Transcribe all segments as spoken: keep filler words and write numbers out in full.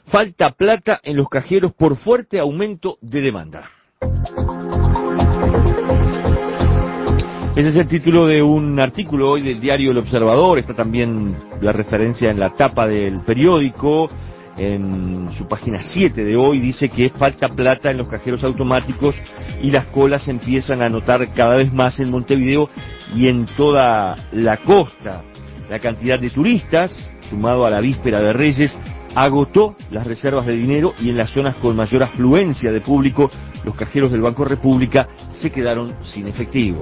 Falta plata en los cajeros por fuerte aumento de demanda. Ese es el título de un artículo hoy del diario El Observador. Está también la referencia en la tapa del periódico. En su página siete de hoy dice que falta plata en los cajeros automáticos y las colas se empiezan a notar cada vez más en Montevideo y en toda la costa. La cantidad de turistas, sumado a la víspera de Reyes, agotó las reservas de dinero y en las zonas con mayor afluencia de público, los cajeros del Banco República se quedaron sin efectivo.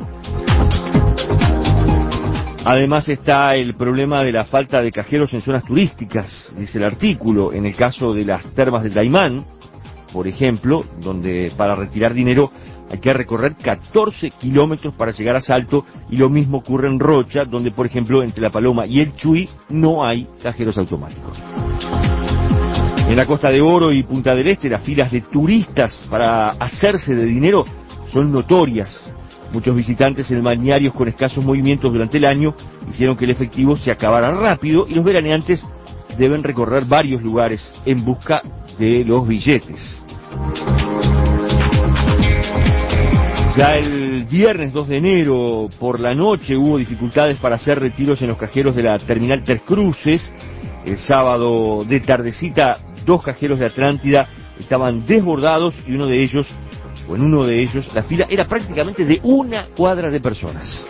Además está el problema de la falta de cajeros en zonas turísticas, dice el artículo. En el caso de las termas del Daymán, por ejemplo, donde para retirar dinero hay que recorrer catorce kilómetros para llegar a Salto, y lo mismo ocurre en Rocha, donde por ejemplo entre La Paloma y el Chuy no hay cajeros automáticos. En la Costa de Oro y Punta del Este las filas de turistas para hacerse de dinero son notorias. Muchos visitantes en balnearios con escasos movimientos durante el año hicieron que el efectivo se acabara rápido y los veraneantes deben recorrer varios lugares en busca de los billetes. Ya el viernes dos de enero por la noche hubo dificultades para hacer retiros en los cajeros de la Terminal Tres Cruces. El sábado de tardecita dos cajeros de Atlántida estaban desbordados y uno de ellos o en uno de ellos la fila era prácticamente de una cuadra de personas.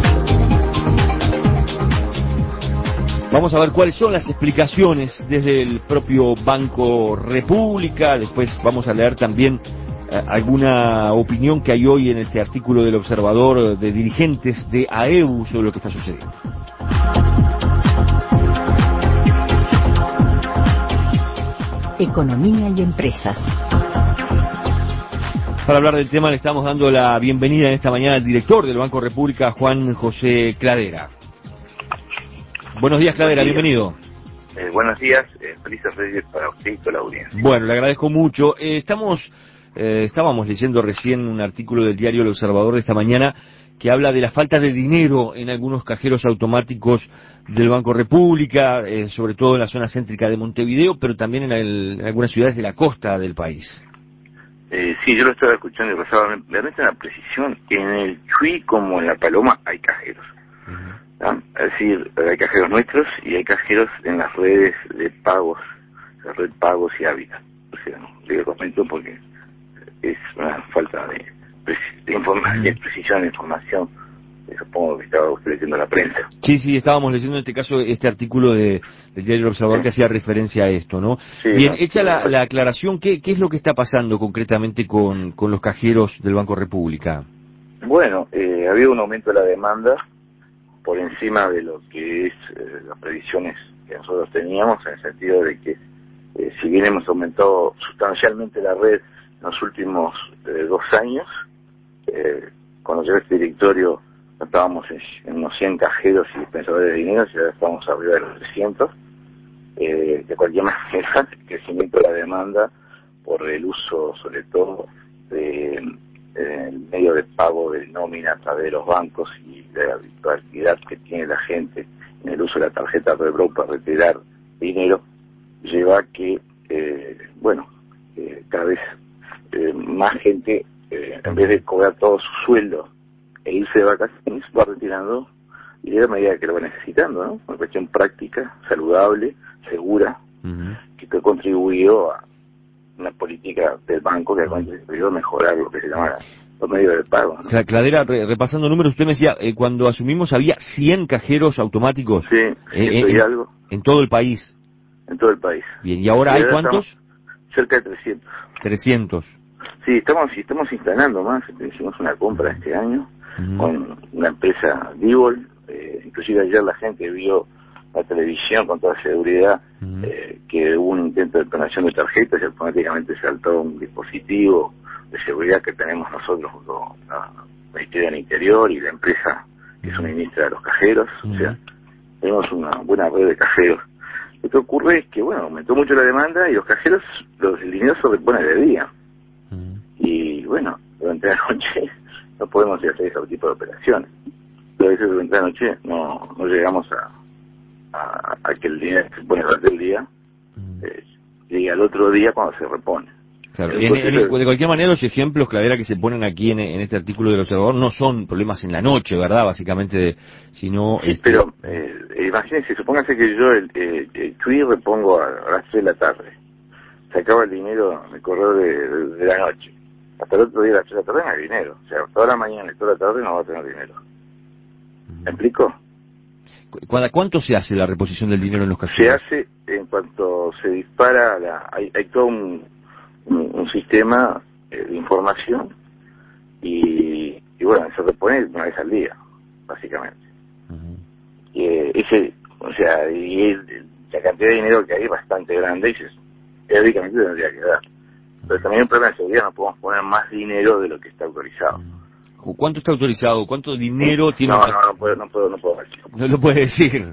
Vamos a ver cuáles son las explicaciones desde el propio Banco República. Después vamos a leer también eh, alguna opinión que hay hoy en este artículo del Observador de dirigentes de A E U sobre lo que está sucediendo. Economía y empresas. Para hablar del tema le estamos dando la bienvenida en esta mañana al director del Banco República, Juan José Cladera. Buenos días, Cladera, Buen día. bienvenido. Eh, buenos días, eh, felices Reyes para usted y toda la audiencia. Bueno, le agradezco mucho. Eh, estamos, eh, estábamos leyendo recién un artículo del diario El Observador de esta mañana que habla de la falta de dinero en algunos cajeros automáticos del Banco República, eh, sobre todo en la zona céntrica de Montevideo, pero también en, el, en algunas ciudades de la costa del país. Eh, sí, yo lo estaba escuchando y pasaba realmente una precisión. En el Chuy como en La Paloma hay cajeros. ¿No? Es decir, hay cajeros nuestros y hay cajeros en las redes de pagos, la red Pagos y Hábitat. O sea, no, le comento porque es una falta de, de, informa- de precisión de información. Supongo que estaba usted leyendo la prensa. Sí, sí, estábamos leyendo en este caso este artículo de, del diario El Observador, sí, que hacía referencia a esto, ¿no? Sí, Bien, no, hecha sí, la, la aclaración, ¿qué, ¿qué es lo que está pasando concretamente con, con los cajeros del Banco República? Bueno, eh, había un aumento de la demanda por encima de lo que es eh, las previsiones que nosotros teníamos, en el sentido de que eh, si bien hemos aumentado sustancialmente la red en los últimos eh, dos años, eh, cuando llegó este directorio estábamos en, en unos cien cajeros y dispensadores de dinero, y ahora estamos arriba de los trescientos. Eh, de cualquier manera, el crecimiento de la demanda por el uso, sobre todo, de eh, el medio de pago de nómina a través de los bancos y de la habitualidad que tiene la gente en el uso de la tarjeta Rebrow para retirar dinero, lleva a que, eh, bueno, eh, cada vez eh, más gente, eh, en vez de cobrar todo su sueldo e irse de vacaciones, va retirando dinero a medida que lo va necesitando, ¿no? Una cuestión práctica, saludable, segura, uh-huh, que ha contribuido a una política del banco que ha contribuido a mejorar lo que se llama los medios de pago, ¿no? Cladera, re, repasando números, usted me decía, eh, cuando asumimos había cien cajeros automáticos. Sí, eh, ciento y en, algo. En todo el país. En todo el país. Bien, ¿y ahora y hay ahora cuántos? Cerca de trescientos. trescientos. Sí, estamos estamos instalando más. Hicimos una compra este año uh-huh, con una empresa Divol. Eh, inclusive ayer la gente vio la televisión con toda seguridad uh-huh, eh, que hubo un intento de clonación de tarjetas y automáticamente saltó un dispositivo de seguridad que tenemos nosotros junto a la Ministerio del Interior y la empresa que suministra a los cajeros. Uh-huh. O sea, tenemos una buena red de cajeros. Lo que ocurre es que, bueno, aumentó mucho la demanda y los cajeros, los, el dinero se repone de día. Uh-huh. Y, bueno, durante la noche no podemos hacer ese tipo de operaciones. Pero a veces durante la noche no, no llegamos a, a, a que el dinero se pone durante el día, uh-huh, eh, llegue y al otro día cuando se repone. Claro. En, en, de cualquier manera, los ejemplos, Cladera, que se ponen aquí en, en este artículo del Observador no son problemas en la noche, ¿verdad? Básicamente, de, sino... Sí, este... pero eh, imagínense, supóngase que yo el, el, el tweet repongo a, a las tres de la tarde. Se acaba el dinero en el correo de, de, de la noche. Hasta el otro día a las tres de la tarde no hay dinero. O sea, toda la mañana y toda la tarde no va a tener dinero. ¿Me explico? ¿Cada cuánto se hace la reposición del dinero en los cajeros? Se hace en cuanto se dispara, la, hay, hay todo un, un, un sistema eh, de información y, y bueno, se repone una vez al día, básicamente. Uh-huh. Y, eh, ese, o sea, y el, la cantidad de dinero que hay es bastante grande y se, teóricamente tendría que dar. Pero también el problema de seguridad, no podemos poner más dinero de lo que está autorizado. ¿Cuánto está autorizado? ¿Cuánto dinero tiene? No, no, no puedo, no puedo, no puedo decir. No lo puede decir.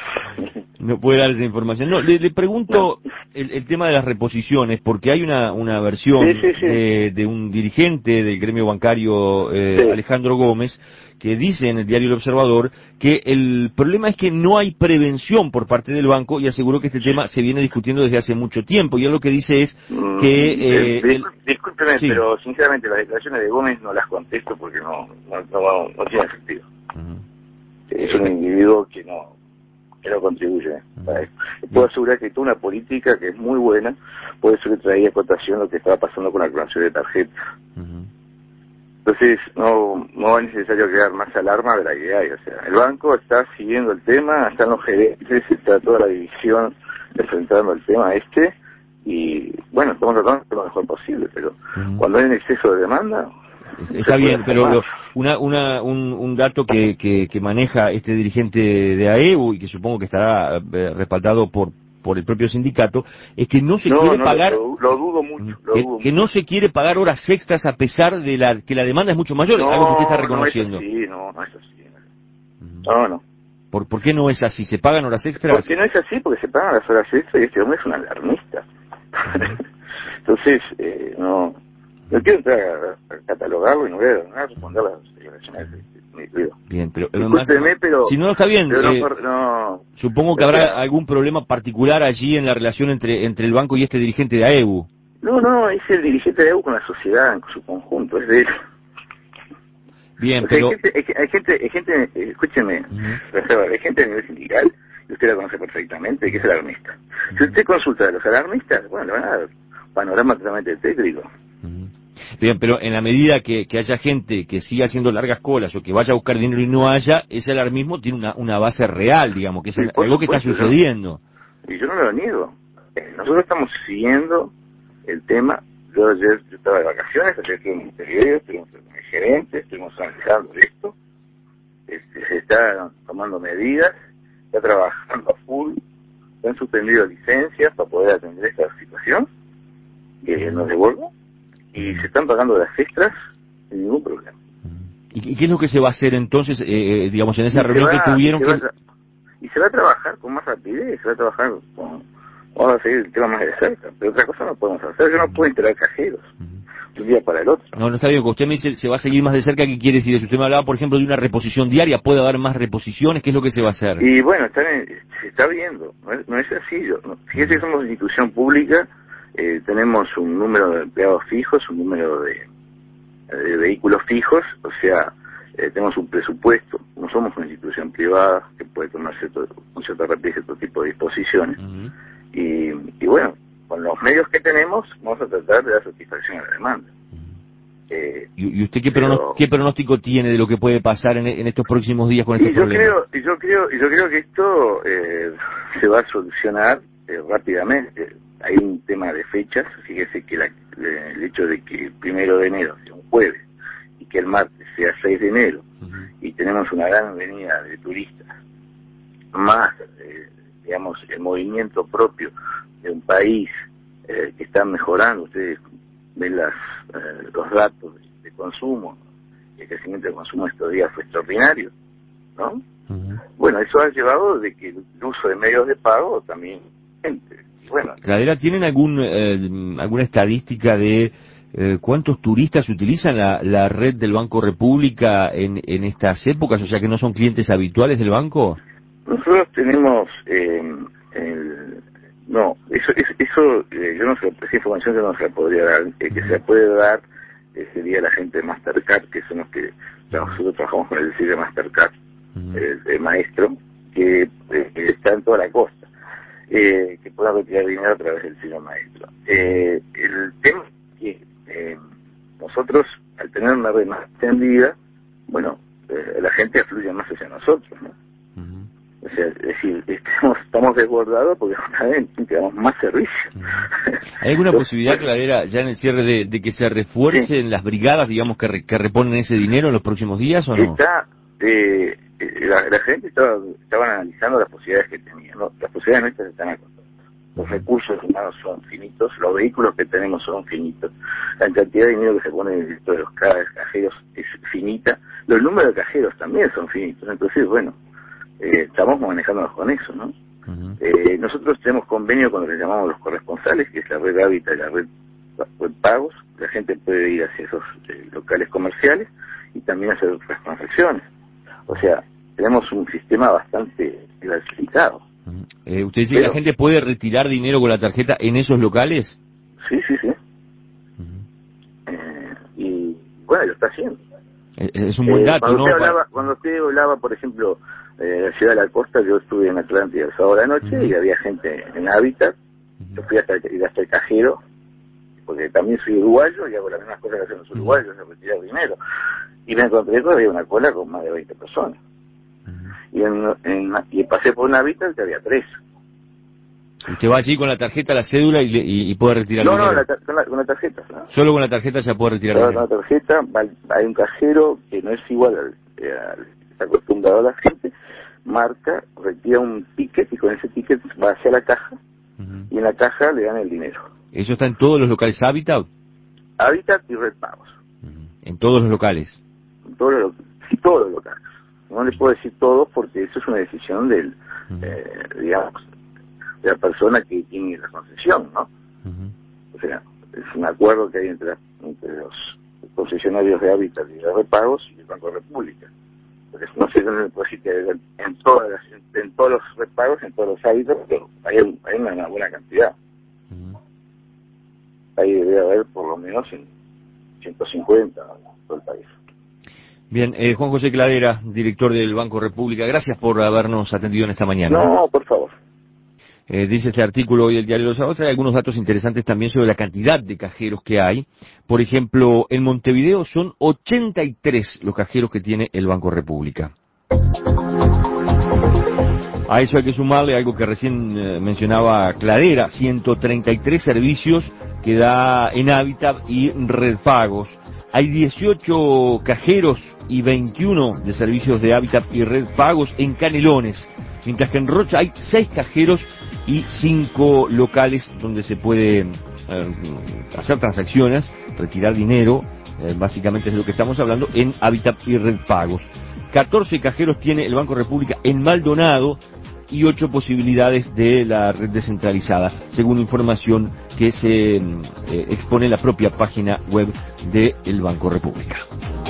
No puede dar esa información. No, le, le pregunto no. el, el tema de las reposiciones, porque hay una, una versión sí, sí, sí. De, de un dirigente del gremio bancario, eh, sí. Alejandro Gómez, que dice en el diario El Observador que el problema es que no hay prevención por parte del banco y aseguró que este tema se viene discutiendo desde hace mucho tiempo. Y él lo que dice es que... Eh, eh, discúlpeme, el... discúlpeme sí. pero sinceramente las declaraciones de Gómez no las contesto porque no, no, no, no tiene sentido. Uh-huh. Es un individuo que no... que no contribuye uh-huh. a esto. Puedo asegurar que toda una política que es muy buena, puede ser que traía a cotación lo que estaba pasando con la clonación de tarjetas. Uh-huh. Entonces, no, no es necesario crear más alarma de la que hay. O sea, el banco está siguiendo el tema, están los gerentes, está toda la división enfrentando el tema este, y bueno, estamos tratando de hacer lo mejor posible, pero uh-huh. cuando hay un exceso de demanda... Está bien, pero lo, una, una, un, un dato que, que, que maneja este dirigente de A E U y que supongo que estará eh, respaldado por por el propio sindicato, es que no se no, quiere no, pagar... Lo, lo dudo mucho. Lo que, dudo que mucho. no se quiere pagar horas extras a pesar de la que la demanda es mucho mayor, no, algo que usted está reconociendo. No es así, no, no es así. No, no. ¿Por, ¿Por qué no es así? ¿Se pagan horas extras? Porque no es así, porque se pagan las horas extras y este hombre es un alarmista. Uh-huh. Entonces, eh, no... No quiero entrar a, a catalogarlo y no voy a responder las declaraciones de mi ruido. Bien, pero, más, pero si no está bien, pero eh, no, no, supongo que habrá sea, algún problema particular allí en la relación entre entre el banco y este dirigente de A E U. No, no, es el dirigente de A E U con la sociedad en su conjunto, es de él. Bien, o sea, pero... Hay gente, hay, hay gente, hay gente eh, escúcheme, uh-huh. hay gente a nivel sindical, y usted la conoce perfectamente, que es alarmista. Uh-huh. Si usted consulta a los alarmistas, bueno, le van a dar panorama totalmente tétrico. Uh-huh. Bien, pero en la medida que, que haya gente que siga haciendo largas colas o que vaya a buscar dinero y no haya, ese alarmismo tiene una, una base real, digamos, que es sí, algo supuesto, que está sucediendo. ¿no? Y yo no lo niego. Eh, nosotros estamos siguiendo el tema. Yo ayer yo estaba de vacaciones, ayer estuve en Montevideo, estuvimos con el gerente, estuvimos analizando esto. Este, se está tomando medidas, está trabajando a full, se han suspendido licencias para poder atender esta situación, que nos devuelvo. Y se están pagando las extras sin ningún problema. ¿Y qué es lo que se va a hacer entonces, eh, digamos, en esa reunión va, que tuvieron? Y se, que... a, y se va a trabajar con más rapidez, se va a trabajar con... Vamos a seguir el tema más de cerca, pero otra cosa no podemos hacer. Yo no puedo instalar cajeros de un día para el otro. No, no está bien, porque usted me dice se va a seguir más de cerca, ¿qué quiere decir? Si usted me hablaba, por ejemplo, de una reposición diaria, ¿puede haber más reposiciones? ¿Qué es lo que se va a hacer? Y bueno, está en, se está viendo, no es, no es así. No. Fíjese que somos institución pública, eh, tenemos un número de empleados fijos, un número de, de vehículos fijos, o sea, eh, tenemos un presupuesto, no somos una institución privada que puede tomar cierto, con cierta rapidez cierto tipo de disposiciones. Uh-huh. y, y bueno, con los medios que tenemos, vamos a tratar de dar satisfacción a la demanda. Eh, ¿Y usted qué, pero, prono, qué pronóstico tiene de lo que puede pasar en, en estos próximos días con este problema? Creo, y yo creo, y yo creo que esto eh, se va a solucionar eh, rápidamente. Hay un tema de fechas, fíjese que la, el hecho de que el primero de enero sea un jueves y que el martes sea seis de enero uh-huh. y tenemos una gran venida de turistas, más, eh, digamos, el movimiento propio de un país eh, que está mejorando. Ustedes ven las, eh, los datos de, de consumo, el crecimiento de consumo estos días fue extraordinario, ¿no? Uh-huh. Bueno, eso ha llevado de que el uso de medios de pago también... Bueno, Cladera, ¿tienen algún eh, alguna estadística de eh, cuántos turistas utilizan la, la red del Banco República en, en estas épocas? O sea, que no son clientes habituales del banco. Nosotros tenemos, eh, el, No, eso, eso, eso eh, yo no sé, esa información yo no se la podría dar. El que se la puede dar eh, sería la gente de Mastercard, que son los que nosotros trabajamos con el decir de Mastercard, uh-huh. el, el maestro, que, eh, que está en toda la costa, eh, que pueda retirar dinero a través del Ciro Maestro. Eh, el tema es que eh, nosotros, al tener una red más extendida, bueno, eh, la gente afluye más hacia nosotros, ¿no? Uh-huh. O sea, es decir, estamos, estamos desbordados porque justamente quedamos más servicio. ¿Hay alguna Entonces, posibilidad, Cladera, ya en el cierre, de, de que se refuercen sí. las brigadas, digamos, que, re, que reponen ese dinero en los próximos días o no? Está, eh, la, la gente estaba, estaban analizando las posibilidades que tenían, ¿no? Las posibilidades nuestras están acotadas. Los recursos humanos son finitos, los vehículos que tenemos son finitos, la cantidad de dinero que se pone dentro de los cajeros es finita, los números de cajeros también son finitos, entonces, bueno, Eh, estamos manejándonos con eso, ¿no? Uh-huh. Eh, nosotros tenemos convenio con lo que llamamos los corresponsales, que es la red Hábitat y la red web pagos. La gente puede ir hacia esos eh, locales comerciales y también hacer otras transacciones. O sea, tenemos un sistema bastante diversificado. Uh-huh. Eh, ¿Usted dice Pero, que la gente puede retirar dinero con la tarjeta en esos locales? Sí, sí, sí. Uh-huh. Eh, y bueno, lo está haciendo. Es, es un buen dato, eh, cuando ¿no? Usted hablaba, cuando usted hablaba, por ejemplo, Eh, la ciudad de la costa, yo estuve en Atlántida el sábado de la noche, uh-huh. y había gente en Hábitat. Uh-huh. Yo fui hasta el, hasta el cajero, porque también soy uruguayo y hago las mismas cosas que hacen los uruguayos, uh-huh. de retirar dinero, y me encontré que había una cola con más de veinte personas, uh-huh. y, en, en, y pasé por un Hábitat que había tres. ¿Usted va allí con la tarjeta, la cédula y, y, y puede retirar no, dinero? No, la, con, la, con la tarjeta. ¿No? Solo con la tarjeta ya puede retirar Solo dinero. Con la tarjeta va, hay un cajero que no es igual al, al está acostumbrado a la gente, marca, retira un ticket y con ese ticket va hacia la caja, uh-huh. y en la caja le dan el dinero. ¿Eso está en todos los locales Hábitat? Hábitat y Red Pagos. Uh-huh. ¿En todos los locales? En todos los, sí, todos los locales. No les puedo decir todos porque eso es una decisión del, uh-huh. eh, digamos, de la persona que tiene la concesión, ¿no? Uh-huh. O sea, es un acuerdo que hay entre, entre los concesionarios de Hábitat y de Red Pagos y el Banco de República. Porque no sé dónde puedo decir que en todas las, en todos los repagos, en todos los hábitos, pero hay, hay una, una buena cantidad. Uh-huh. Ahí debe haber por lo menos en ciento cincuenta en todo el país. Bien, eh, Juan José Cladera, director del Banco República, gracias por habernos atendido en esta mañana. No, por favor. Eh, dice este artículo hoy del Diario de los Sábados, trae algunos datos interesantes también sobre la cantidad de cajeros que hay. Por ejemplo, en Montevideo son ochenta y tres los cajeros que tiene el Banco República. A eso hay que sumarle algo que recién eh, mencionaba Cladera, ciento treinta y tres servicios que da en Hábitat y Red Pagos. Hay dieciocho cajeros y veintiuno de servicios de Hábitat y Red Pagos en Canelones, mientras que en Rocha hay seis cajeros y cinco locales donde se puede eh, hacer transacciones, retirar dinero, eh, básicamente es de lo que estamos hablando, en Hábitat y Red Pagos. catorce cajeros tiene el Banco República en Maldonado y ocho posibilidades de la red descentralizada, según información que se eh, expone en la propia página web del Banco República.